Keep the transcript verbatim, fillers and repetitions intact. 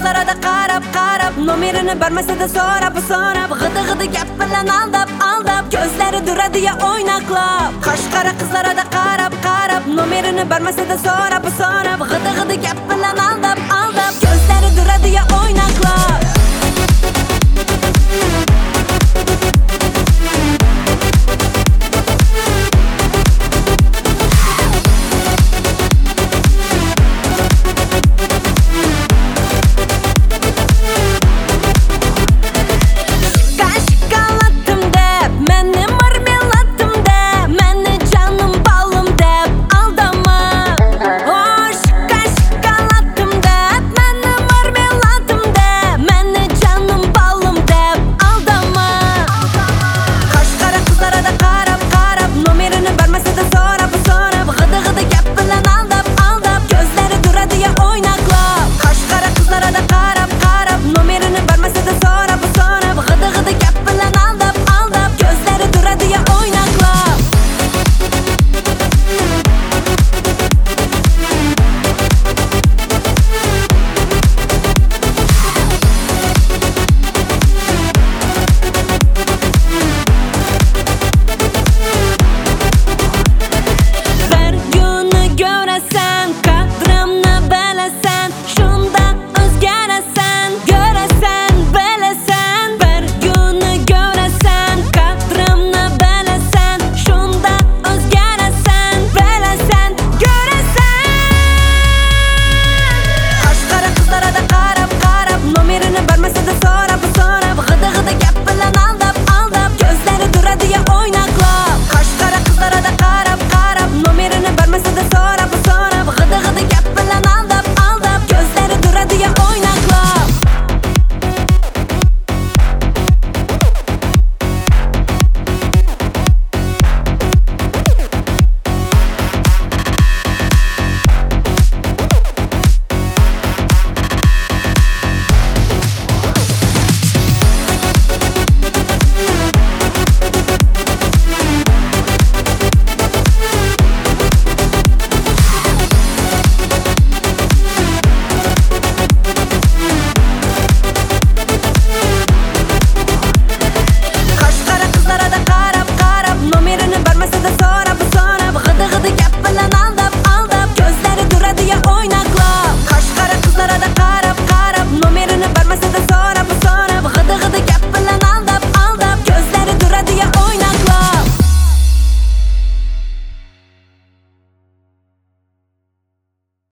kızlara da qarab qarab, nomerini bermese de so'rab so'rab, gıdı gıdı gap bilan aldab aldab, gözleri duradi ya oynaqlab. Qashqara kızlara da qarab qarab, nomerini bermese de so'rab so'rab, gıdı gıdı gap bilan aldab aldab, gözleri duradi ya oynaqlab.